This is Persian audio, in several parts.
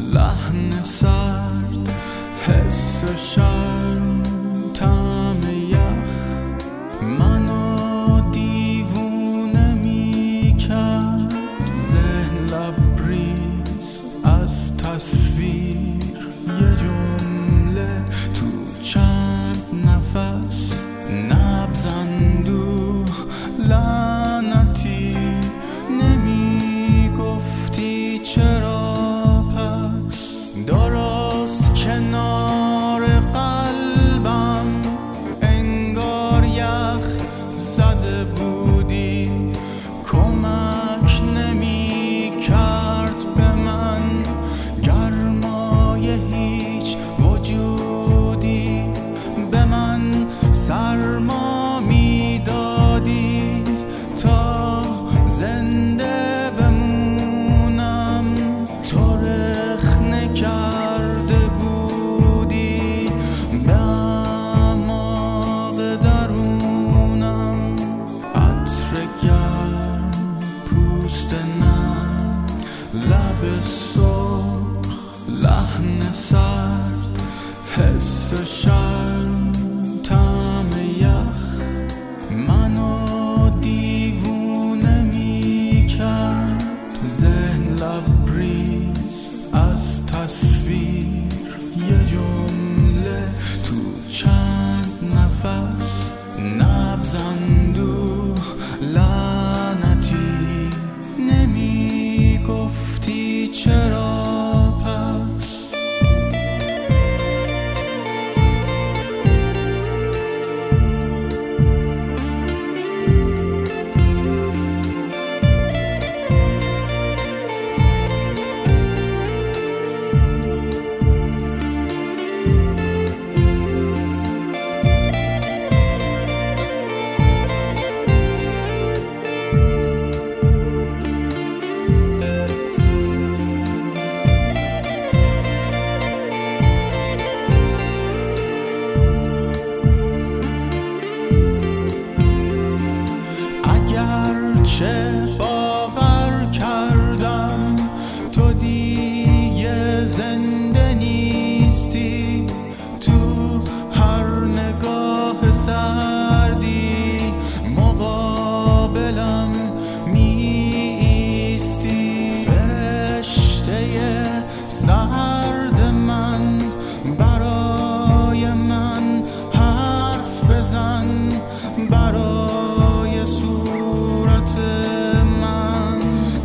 لحن سرد، حس شرم، طعم یخ منو دیوونه می کرد. ذهن لبریز از تصویر، یه جمله تو چند نفس، نبض اندوه لعنتی. نمی گفتی چرا پس، درست کنار قلبم انگار یخ زده بودی. کمک نمی کرد به من گرمای هیچ وجودی، به من سرما می دادی تا زنده بمونم. تو رخنه کرده بودی به اعماق درونم. عطر گرم، پوست نرم، لب سرخ، لحن سرد، حس شرم، طعم یخ منو دیوونه می کرد. ذهن لبریز از تصویر، یه جمله تو چند نفس، نبض اندوه لعنتی. نمی گفتی چرا پس. چه باور کردم تو دیگه زنده نیستی. تو هر نگاه سردی مقابلم می ایستی. فرشته سرد من، برای من حرف بزن، برای صورت من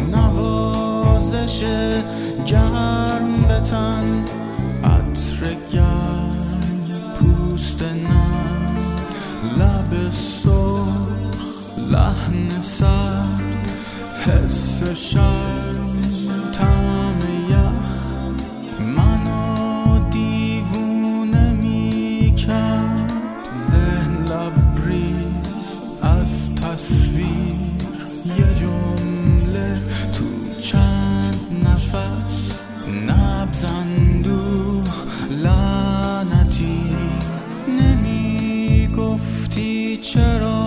نوازش گرم بتن. عطر گرم، پوست نرم، لب سرخ، لحن سرد، حس شرم، طعم یخ منو دیوونه می کرد. ذهن لبریز از تصویر، یه جمله تو چند نفس، نبض اندوه لعنتی. نمی گفتی چرا